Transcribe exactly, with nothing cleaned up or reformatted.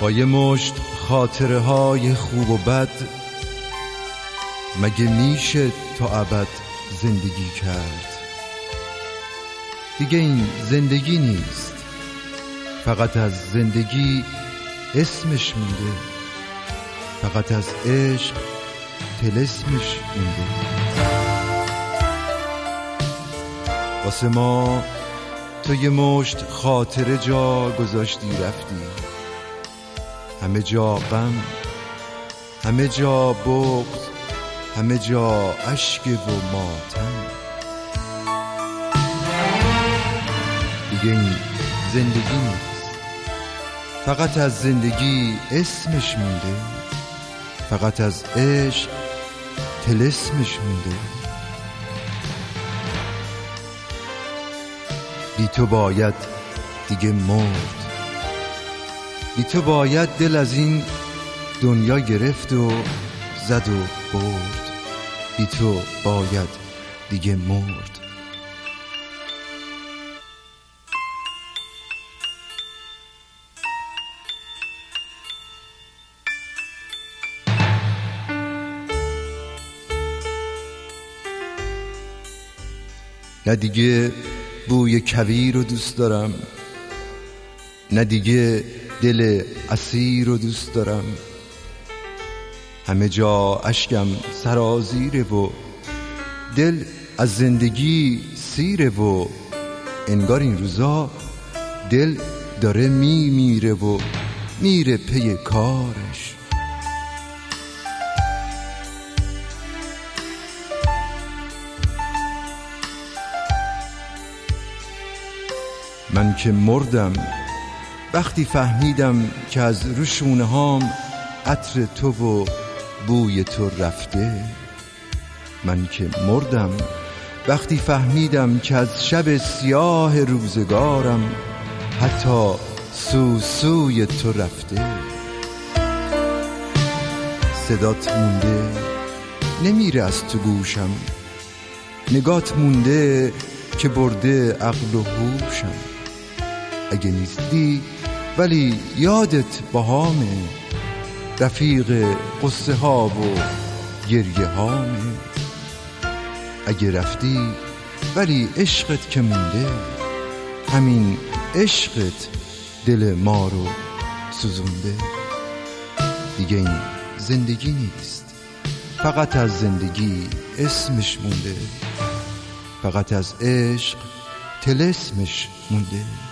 با یه مشت خاطره های خوب و بد مگه میشه تا ابد زندگی کرد؟ دیگه این زندگی نیست، فقط از زندگی اسمش مونده، فقط از عشق طلسمش مونده. واسه ما تو یه مشت خاطره جا گذاشتی رفتی، همه جا غم، همه جا بغض، همه جا اشک و ماتم. دیگه این زندگی نیست، فقط از زندگی اسمش مونده، فقط از عشق طلسمش مونده. بی تو باید دیگه مرد، بی تو باید دل از این دنیا گرفت و زد و برد، بی تو باید دیگه مرد. نه دیگه بوی کویر رو دوست دارم، نه دیگه دل اسیر رو دوست دارم. همه جا اشکم سرازیره و دل از زندگی سیره و انگار این روزا دل داره می میره و میره پی کارش. من که مردم وقتی فهمیدم که از رو شونه هام عطر تو و بوی تو رفته. من که مردم وقتی فهمیدم که از شب سیاه روزگارم حتی سوسوی تو رفته. صدات مونده نمیره از تو گوشم، نگات مونده که برده عقل و هوشم. اگه نیستی ولی یادت باهامه، رفیق قصه ها و گریه هامه. اگه رفتی ولی عشقت که مونده، همین عشقت دل ما رو سوزونده. دیگه این زندگی نیست، فقط از زندگی اسمش مونده، فقط از عشق طلسمش مونده.